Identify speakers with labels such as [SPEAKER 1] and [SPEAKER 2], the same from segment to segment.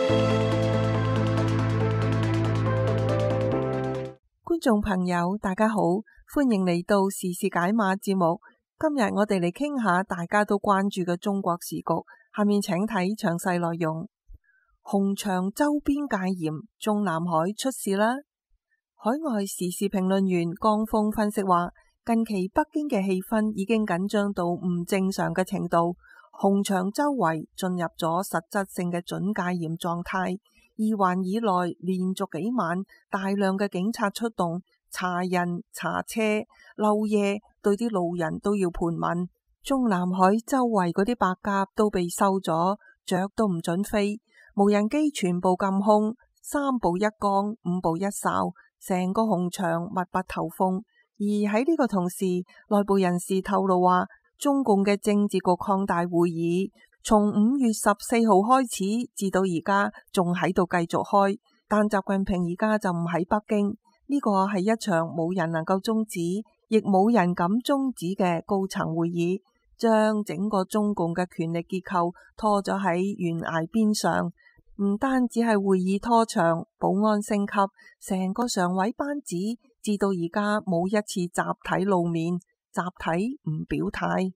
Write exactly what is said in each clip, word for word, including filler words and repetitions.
[SPEAKER 1] 觀眾朋友大家好，歡迎嚟到時事解碼節目。今日我哋嚟傾下大家都關注嘅中國時局，下面請睇詳細內容。紅牆周邊戒嚴，中南海出事啦。海外時事評論員江峰分析話，近期北京嘅氣氛已經緊張到唔正常嘅程度，紅牆周圍進入咗實質性嘅準戒嚴狀態。二環以內連續幾晚大量嘅警察出動，查人查車，漏夜對啲路人都要盤問。中南海周圍嗰啲白鴿都被收咗，雀都唔准飛，無人機全部禁空，三步一崗，五步一哨，成個紅牆密不透風。而喺呢個同時，內部人士透露話，中共嘅政治局擴大會議從五月十四號開始至到而家仲喺度繼續開，但習近平而家就唔喺北京，呢個係一場冇人能夠終止，亦冇人敢終止嘅高層會議，將整個中共嘅權力結構拖咗喺懸崖邊上。唔單止係會議拖長，保安升級，成個常委班子至到而家冇一次集體露面，集體唔表態。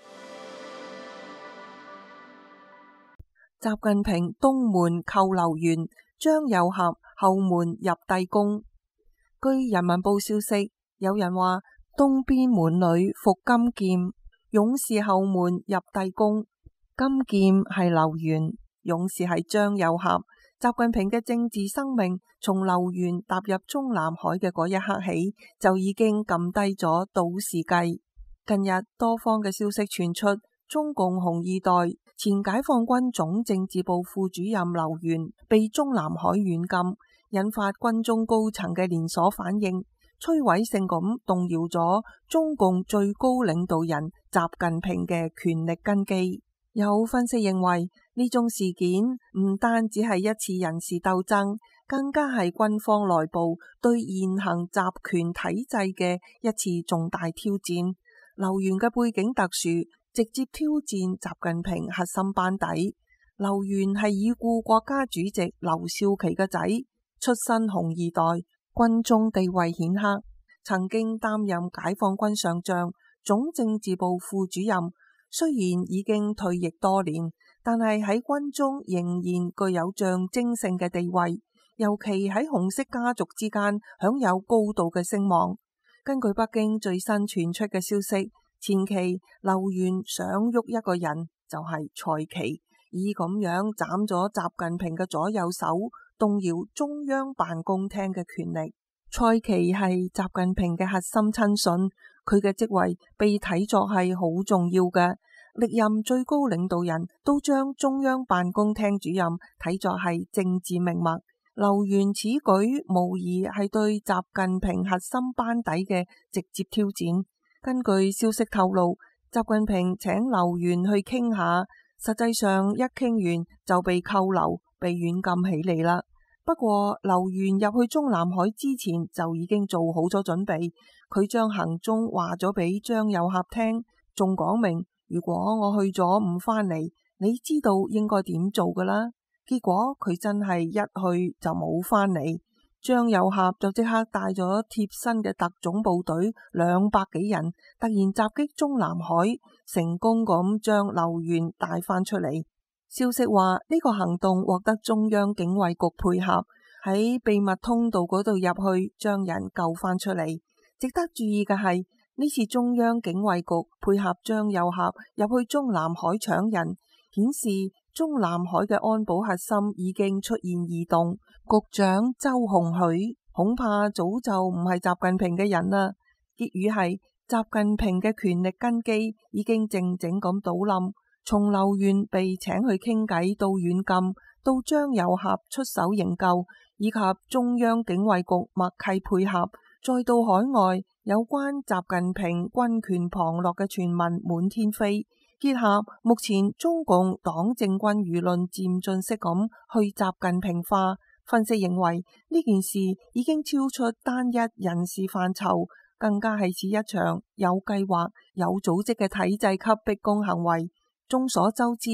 [SPEAKER 1] 習近平東門扣留完，張又俠後門入帝宮。據人民報消息，有人話東邊門裏伏金劍，勇士後門入帝宮。金劍係劉源，勇士係張又俠。習近平嘅政治生命從劉源踏入中南海嘅嗰一刻起，就已經撳低咗倒時計。近日多方嘅消息傳出，中共紅二代前解放軍總政治部副主任劉源被中南海軟禁，引發軍中高層嘅連鎖反應，摧毀性咁動搖咗中共最高領導人習近平嘅權力根基。有分析認為，呢種事件唔單止係一次人事鬥爭，更加係軍方內部對現行集權體制嘅一次重大挑戰。劉源嘅背景特殊，直接挑戰習近平核心班底。劉源係已故國家主席劉少奇嘅仔，出身紅二代，軍中地位顯赫，曾經擔任解放軍上將、總政治部副主任。雖然已經退役多年，但係喺軍中仍然具有象徵性嘅地位，尤其喺紅色家族之間享有高度嘅聲望。根據北京最新傳出嘅消息，前期劉源想喐一個人，就係蔡奇，以咁樣斬咗習近平嘅左右手，動搖中央辦公廳嘅權力。蔡奇係習近平嘅核心親信，佢嘅職位被睇作係好重要嘅，歷任最高領導人都將中央辦公廳主任睇作係政治命脈。劉源此舉無疑係對習近平核心班底嘅直接挑戰。根據消息透露，習近平請劉源去傾下，實際上一傾完就被扣留、被軟禁起嚟啦。不過劉源入去中南海之前就已經做好咗準備，佢將行蹤話咗俾張又俠聽，仲講明如果我去咗唔返嚟，你知道應該點做噶啦。結果佢真係一去就冇返嚟，張又俠就即刻帶咗貼身嘅特種部隊兩百幾人，突然襲擊中南海，成功咁將劉源帶返出嚟。消息話呢個行動獲得中央警衛局配合，喺秘密通道嗰度入去將人救返出嚟。值得注意嘅係，呢次中央警衛局配合張又俠入去中南海搶人，顯示中南海嘅安保核心已經出現異動。局長周鴻許恐怕早就唔係習近平嘅人啦。結語係習近平嘅權力根基已經靜靜咁倒冧。從劉源被請去傾偈到軟禁，到張又俠出手營救，以及中央警衛局默契配合，再到海外有關習近平軍權旁落嘅傳聞滿天飛，結合目前中共黨政軍輿論漸進式咁去習近平化，分析認為呢件事已經超出單一人事範疇，更加係似一場有計劃、有組織嘅體制級逼宮行為。眾所周知，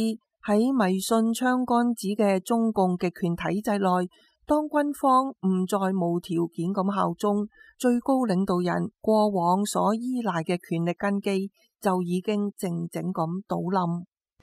[SPEAKER 1] 喺迷信槍桿子嘅中共極權體制內，當軍方唔再無條件咁效忠最高領導人過往所依賴嘅權力根基，就已經靜靜咁倒冧。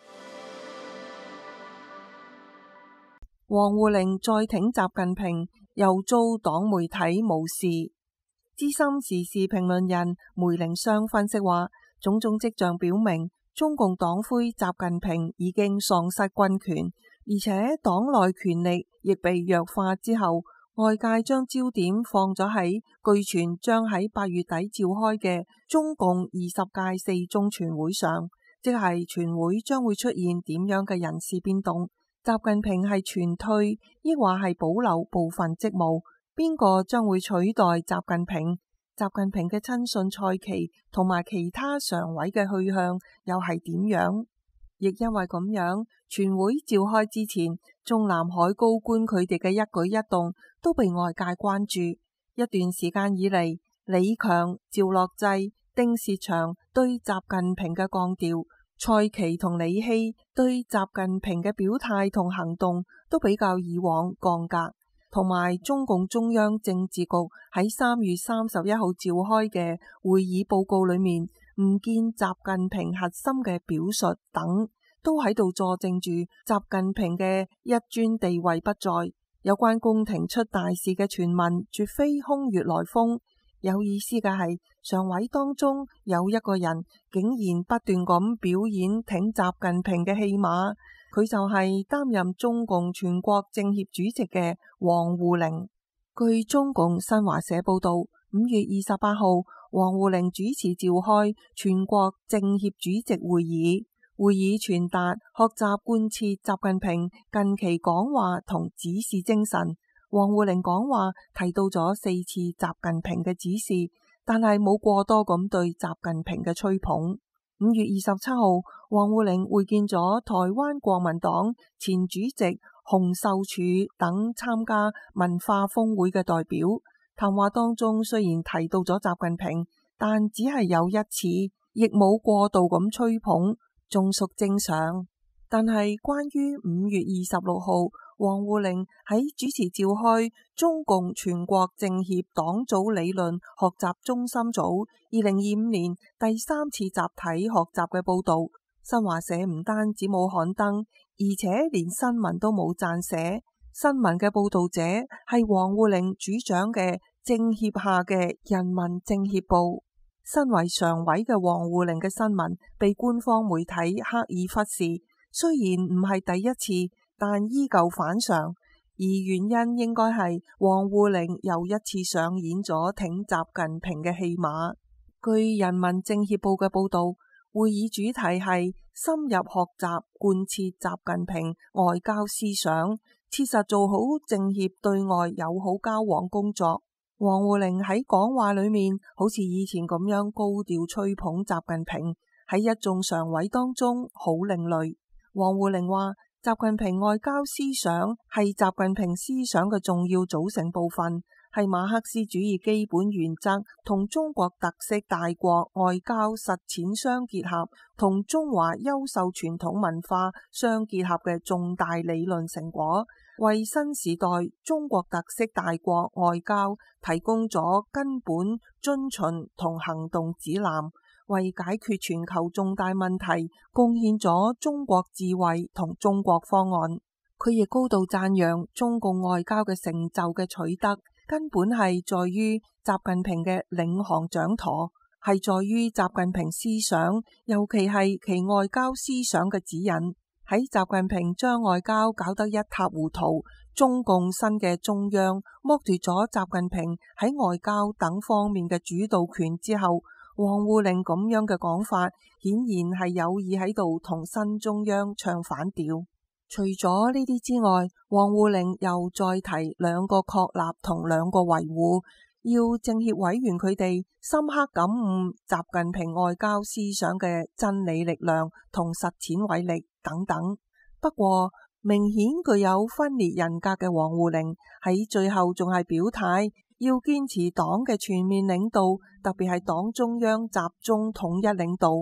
[SPEAKER 1] 王滬寧再挺習近平，又遭黨媒體無視。資深時事評論人梅玲湘分析話，種種跡象表明，中共黨魁習近平已經喪失軍權，而且黨內權力亦被弱化之後，外界將焦點放咗喺據傳將喺八月底召開嘅中共二十屆四中全會上，即係全會將會出現點樣嘅人事變動，習近平係全退，抑或係保留部分職務，邊個將會取代習近平？習近平嘅親信蔡奇同埋其他常委嘅去向又係點樣？亦因為咁樣，全會召開之前，中南海高官佢哋嘅一舉一動都被外界關注。一段時間以嚟，李強、趙樂際、丁薛祥對習近平嘅降調，蔡奇同李希對習近平嘅表態同行動都比較以往降格。同埋中共中央政治局喺三月三十一號召開嘅會議報告裏面，唔見習近平核心嘅表述等，都喺度佐證住習近平嘅一尊地位不在。有關宮廷出大事嘅傳聞絕非空穴來風。有意思嘅係，常委當中有一個人竟然不斷咁表演挺習近平嘅戲碼。佢就係擔任中共全國政協主席嘅王滬寧。據中共新華社報道，五月二十八號，王滬寧主持召開全國政協主席會議，會議傳達學習貫徹習近平近期講話同指示精神。王滬寧講話提到咗四次習近平嘅指示，但係冇過多咁對習近平嘅吹捧。五月二十七號，王滬寧會見咗台灣國民黨前主席洪秀柱等參加文化峰會嘅代表。談話當中雖然提到咗習近平，但只係有一次，亦冇過度咁吹捧，仲屬正常。但係關於五月二十六號，王滬寧喺主持召開中共全國政協黨組理論學習中心組二零二五年第三次集體學習嘅報道，新華社唔單止冇刊登，而且連新聞都冇撰寫。新聞嘅報道者係王滬寧主掌嘅政協下嘅人民政協報。身為常委嘅王滬寧嘅新聞被官方媒體刻意忽視，雖然唔係第一次，但依舊反常，而原因應該係王滬寧又一次上演咗挺習近平嘅戲碼。據人民政協報嘅報道，會議主題係深入學習貫徹習近平外交思想，切實做好政協對外友好交往工作。王滬寧喺講話裏面好似以前咁樣高調吹捧習近平，喺一眾常委當中好另類。王滬寧話，習近平外交思想係習近平思想嘅重要組成部分，係馬克思主義基本原則同中國特色大國外交實踐相結合，同中華優秀傳統文化相結合嘅重大理論成果，為新時代中國特色大國外交提供咗根本遵循同行動指南，為解決全球重大問題貢獻咗中國智慧同中國方案。佢亦高度讚揚中共外交嘅成就嘅取得，根本係在於習近平嘅領航掌舵，係在於習近平思想，尤其係其外交思想嘅指引。喺習近平將外交搞得一塌糊塗，中共新嘅中央剝奪咗習近平喺外交等方面嘅主導權之後，王滬寧咁樣嘅講法，顯然係有意喺度同新中央唱反調。除咗呢啲之外，王滬寧又再提兩個確立同兩個維護，要政協委員佢哋深刻感悟習近平外交思想嘅真理力量同實踐偉力等等。不過，明顯具有分裂人格嘅王滬寧喺最後仲係表態，要堅持黨嘅全面領導，特別係黨中央集中統一領導。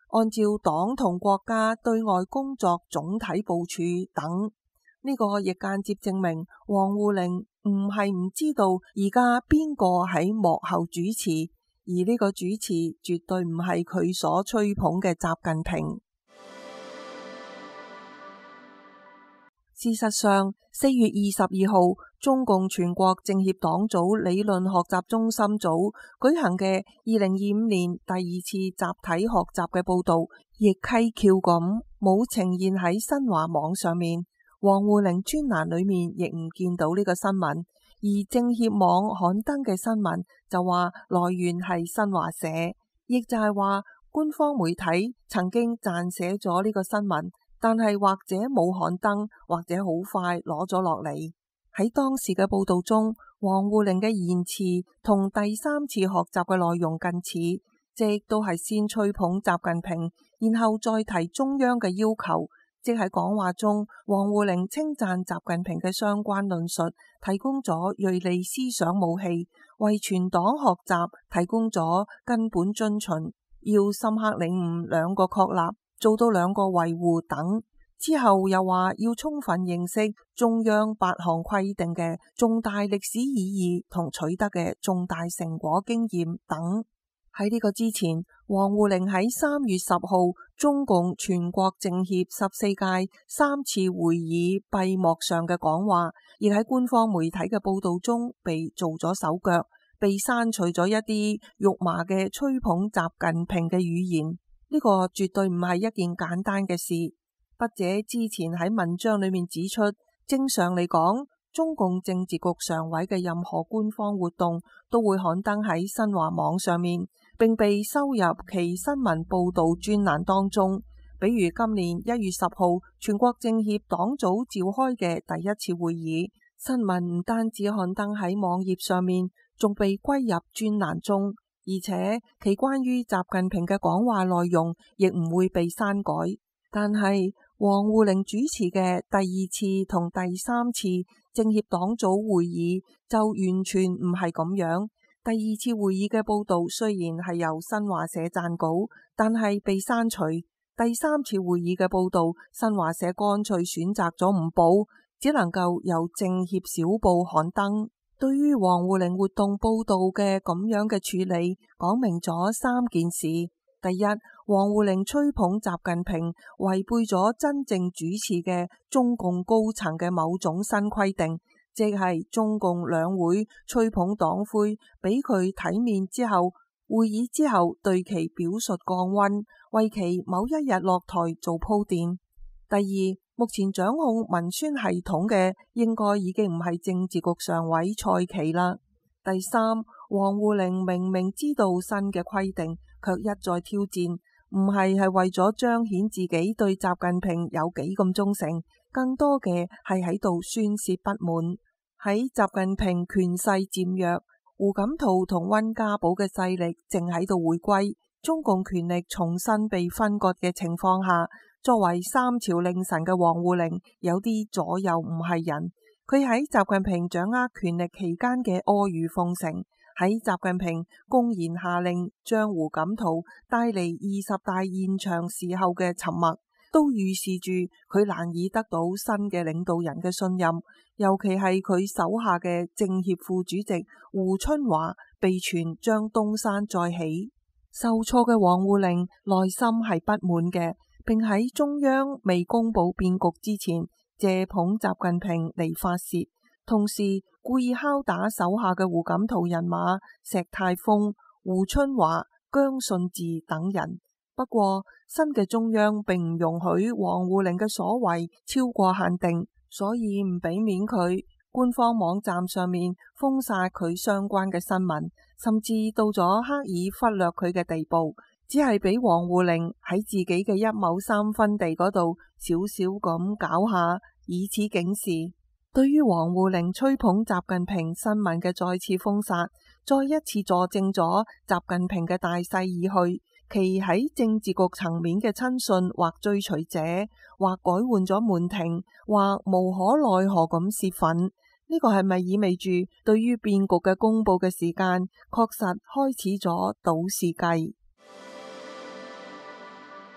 [SPEAKER 1] 按照黨同國家對外工作總體部署等。呢個亦間接證明王滬寧唔係唔知道而家邊個喺幕後主持，而呢個主持絕對唔係佢所吹捧嘅習近平。事實上，四月二十二號，中共全國政協黨組理論學習中心組舉行嘅二零二五年第二次集體學習嘅報導，亦蹊蹺咁冇呈現喺新華網上面。王滬寧專欄裏面亦唔見到呢個新聞，而政協網刊登嘅新聞就話來源係新華社，亦就係話官方媒體曾經撰寫咗呢個新聞，但係或者冇刊登，或者好快攞咗落嚟。喺當時嘅報導中，王滬寧嘅言辭同第三次學習嘅內容近似，即都係先吹捧習近平，然後再提中央嘅要求。即喺講話中，王滬寧稱讚習近平嘅相關論述提供咗銳利思想武器，為全黨學習提供咗根本遵循，要深刻領悟兩個確立，做到兩個維護等。之後又話要充分認識中央八項規定嘅重大歷史意義同取得嘅重大成果經驗等。喺呢個之前，王滬寧喺三月十號中共全國政協十四屆三次會議閉幕上嘅講話，亦喺官方媒體嘅報道中被做咗手腳，被刪除咗一啲肉麻嘅吹捧習近平嘅語言。呢個絕對唔係一件簡單嘅事。筆者之前喺文章裏面指出，正常嚟講，中共政治局常委嘅任何官方活動都會刊登喺新華網上面，並被收入其新聞報導專欄當中。比如今年一月十號全國政協黨組召開嘅第一次會議，新聞唔單止刊登喺網頁上面，仲被歸入專欄中，而且其關於習近平嘅講話內容亦唔會被刪改。但係王滬寧主持嘅第二次同第三次政協黨組會議就完全唔係咁樣。第二次會議嘅報導雖然係由新華社撰稿，但係被刪除。第三次會議嘅報導，新華社乾脆選擇咗唔報，只能夠由政協小報刊登。對於王滬寧活動報導嘅咁樣嘅處理，講明咗三件事。第一，王滬寧吹捧習近平，違背咗真正主持嘅中共高層嘅某種新規定，即係中共兩會吹捧黨魁，俾佢體面之後，會議之後對其表述降溫，為其某一日落台做鋪墊。第二，目前掌控文宣系統嘅應該已經唔係政治局常委蔡奇啦。第三，王滬寧明明知道新嘅規定，卻一再挑戰，唔係係為咗彰顯自己對習近平有幾咁忠誠，更多嘅係喺度宣泄不滿。喺習近平權勢漸弱，胡錦濤同溫家寶嘅勢力正喺度回歸，中共權力重新被分割嘅情況下，作為三朝令臣嘅王滬寧有啲左右唔係人。佢喺習近平掌握權力期間嘅阿諛奉承，喺習近平公然下令將胡錦濤帶嚟二十大現場時候嘅沉默，都預示住佢難以得到新嘅領導人嘅信任。尤其係佢手下嘅政協副主席胡春華被傳將東山再起。受挫嘅王滬寧內心係不滿嘅，並喺中央未公布變局之前借捧習近平嚟發洩，同時故意敲打手下嘅胡錦濤人馬石泰峰、胡春華、姜信治等人。不過新嘅中央並唔容許王滬寧嘅所為超過限定，所以唔俾面佢。官方網站上面封殺佢相關嘅新聞，甚至到咗刻意忽略佢嘅地步，只係俾王滬寧喺自己嘅一畝三分地嗰度少少咁搞下，以此警示。對於王滬寧吹捧習近平新聞嘅再次封殺，再一次佐證咗習近平嘅大勢已去，其喺政治局層面嘅親信或追隨者，或改換咗門庭，或無可奈何咁洩憤。呢個係咪意味住對於變局嘅公佈嘅時間，確實開始咗倒時計？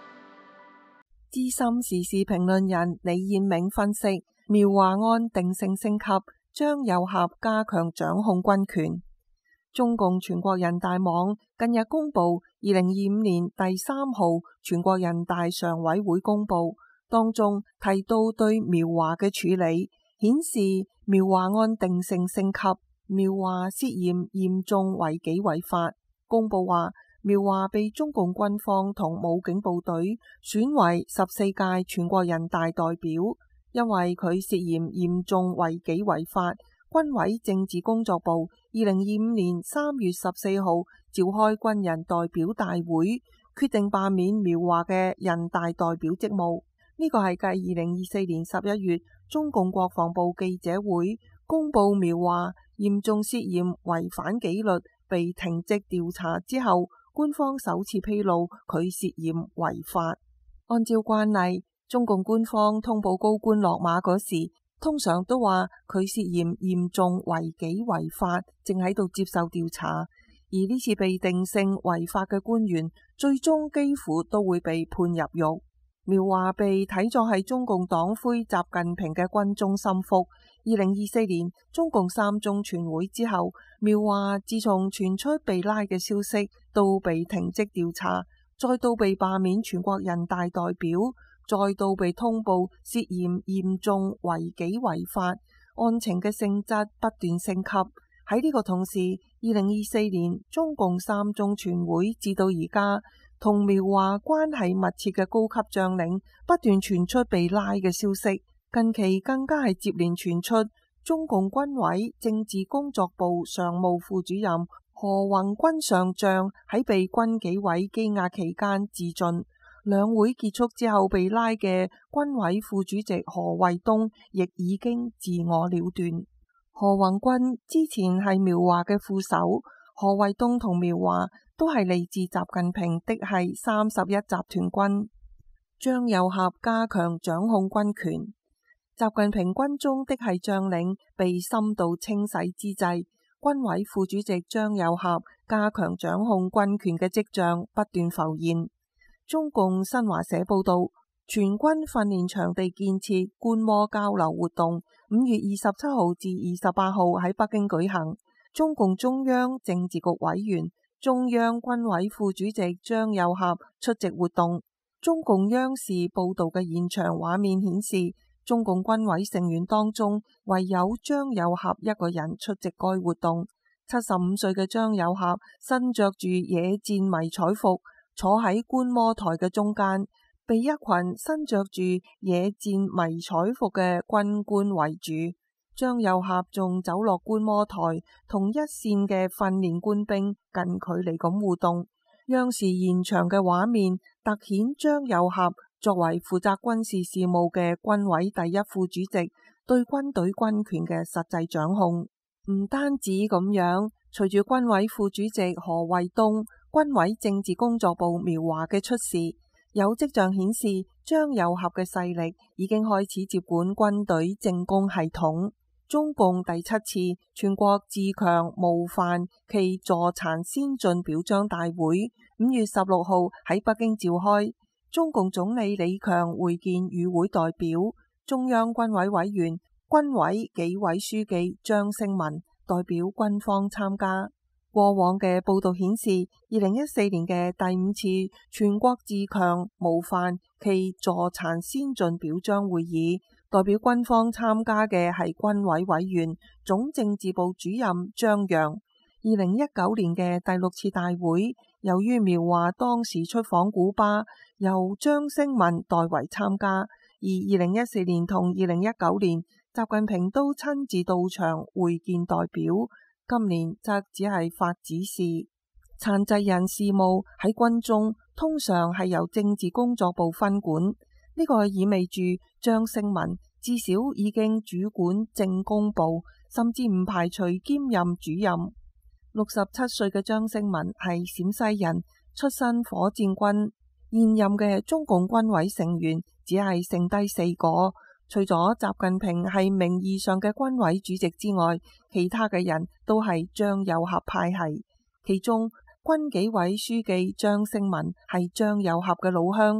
[SPEAKER 1] 資深時事評論人李燕銘分析，苗華案定性升級，張又俠加強掌控軍權。中共全國人大網近日公布二零二五年第三號全國人大常委會公報，當中提到對苗華嘅處理，顯示苗華案定性升級，苗華涉嫌嚴重違紀違法。公報話，苗華被中共軍方同武警部隊選為十四屆全國人大代表，因為佢涉嫌嚴重違紀違法。軍委政治工作部二零二五年三月十四號召開軍人代表大會，決定罷免苗華嘅人大代表職務。呢個係繼二零二四年十一月中共國防部記者會公布苗華嚴重涉嫌違反紀律被停職調查之後，官方首次披露佢涉嫌違法。按照慣例，中共官方通報高官落馬嗰時，通常都話佢涉嫌嚴重違紀違法，正喺度接受調查。而呢次被定性違法嘅官員，最終幾乎都會被判入獄。苗華被睇作係中共黨魁習近平嘅軍中心腹。二零二四年中共三中全會之後，苗華自從傳出被拉嘅消息，到被停職調查，再到被罷免全國人大代表，再到被通報涉嫌嚴重違紀違法，案情嘅性質不斷升級。喺呢個同時，二零二四年中共三中全會至到而家，同苗華關係密切嘅高級將領不斷傳出被拉嘅消息。近期更加係接連傳出中共軍委政治工作部常務副主任何宏軍上將喺被軍紀委羈押期間自盡。兩會結束之後被拉嘅軍委副主席何衛東亦已經自我了斷。何宏軍之前係苗華嘅副手，何衛東同苗華都係嚟自習近平的係三十一集團軍。張又俠加強掌控軍權。習近平軍中的係將領被深度清洗之際，軍委副主席張又俠加強掌控軍權嘅跡象不斷浮現。中共新華社報道，全軍訓練場地建設觀摩交流活動五月二十七號至二十八號喺北京舉行。中共中央政治局委員、中央軍委副主席張又俠出席活動。中共央視報道嘅現場畫面顯示，中共軍委成員當中唯有張又俠一個人出席該活動。七十五歲嘅張又俠身着住野戰迷彩服，坐喺觀摩台嘅中間，被一群身着住野戰迷彩服嘅軍官圍住。張又俠仲走落觀摩台，同一線嘅訓練官兵近距離咁互動。央視現場嘅畫面凸顯張又俠作為負責軍事事務嘅軍委第一副主席，對軍隊軍權嘅實際掌控。唔單止咁樣，隨住軍委副主席何衛東、軍委政治工作部苗華嘅出事，有跡象顯示張又俠嘅勢力已經開始接管軍隊政工系統。中共第七次全國自強模範暨助殘先進表彰大會五月十六號喺北京召開，中共總理李強會見與會代表，中央軍委委員、軍委紀委書記張勝文代表軍方參加。過往嘅報道顯示，二零一四年嘅第五次全國自強模範暨助殘先進表彰會議，代表軍方參加嘅係軍委委員、總政治部主任張陽。二零一九年嘅第六次大會，由於苗華當時出訪古巴，由張勝文代為參加。而二零一四年同二零一九年，習近平都親自到場會見代表。今年則只係發指示。殘疾人事務喺軍中通常係由政治工作部分管，呢、這個意味住張勝文至少已經主管政工部，甚至唔排除兼任主任。六十七歲嘅張勝文係陝西人，出身火箭軍，現任嘅中共軍委成員只係剩低四個。除咗習近平係名義上嘅軍委主席之外，其他嘅人都係張又俠派系。其中軍紀委書記張勝文係張又俠嘅老鄉，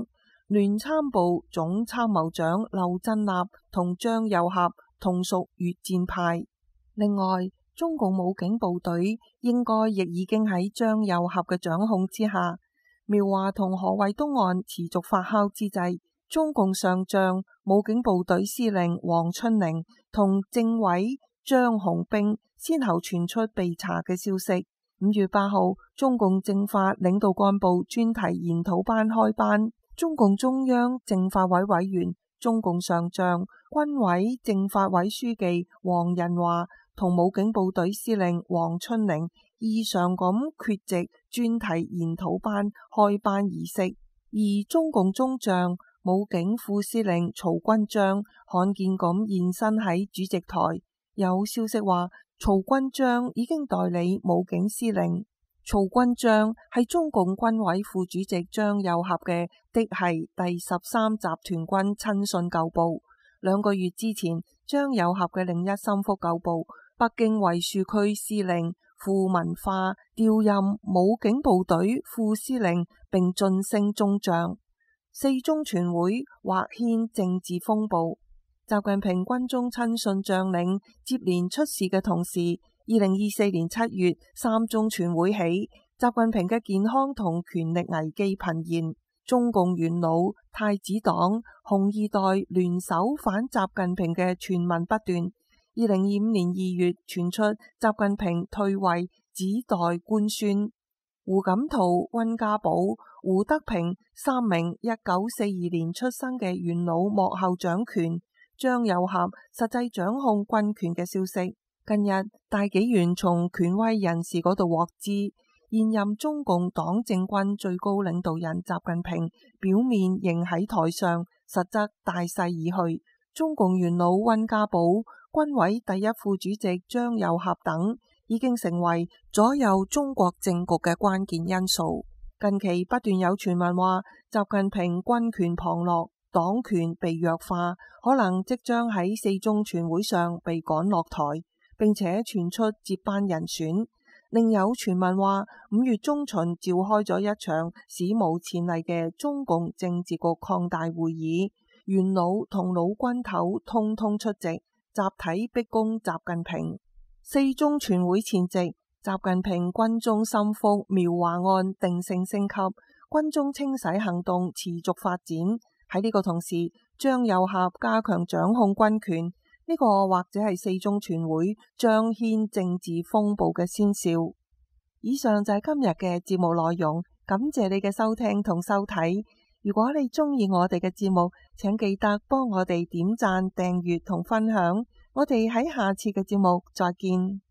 [SPEAKER 1] 聯參部總參謀長劉振立同張又俠同屬越戰派。另外，中共武警部隊應該亦已經喺張又俠嘅掌控之下。苗華同何衛東案持續發酵之際，中共上將武警部隊司令黃春寧同政委張雄兵先後傳出被查嘅消息。五月八號，中共政法領導幹部專題研討班開班，中共中央政法委委員、中共上將、軍委政法委書記黃仁華同武警部隊司令黃春寧異常咁缺席專題研討班開班儀式，而中共中將、武警副司令曹軍章罕見咁現身喺主席台。有消息話，曹軍章已經代理武警司令。曹軍章係中共軍委副主席張又俠嘅嫡系第十三集團軍親信舊部。兩個月之前，張又俠嘅另一心腹舊部北京衛戍區司令傅文化調任武警部隊副司令，並晉升中將。四中全會或掀政治風暴。習近平軍中親信將領接連出事嘅同時，二零二四年七月三中全會起，習近平嘅健康同權力危機頻現，中共元老、太子黨、紅二代聯手反習近平嘅傳聞不斷。二零二五年二月傳出習近平退位，只待官宣。胡錦濤、溫家寶、胡德平三名一九四二年出生嘅元老幕後掌權，張又俠實際掌控軍權嘅消息，近日大紀元從權威人士嗰度獲知，現任中共黨政軍最高領導人習近平表面仍喺台上，實則大勢已去。中共元老溫家寶、軍委第一副主席張又俠等已經成為左右中國政局嘅關鍵因素。近期不斷有傳聞話，習近平軍權旁落，黨權被弱化，可能即將喺四中全會上被趕落台，並且傳出接班人選。另有傳聞話，五月中旬召開咗一場史無前例嘅中共政治局擴大會議，元老同老軍頭通通出席，集體逼宮習近平。四中全會前夕，習近平軍中心腹苗華案定性升級，軍中清洗行動持續發展。喺呢個同時，張又俠加強掌控軍權，呢、這個或者係四中全會將掀政治風暴嘅先兆。以上就係今日嘅節目內容，感謝你嘅收聽同收睇。如果你中意我哋嘅節目，請記得幫我哋點讚、訂閱同分享。我哋喺下次嘅節目再見。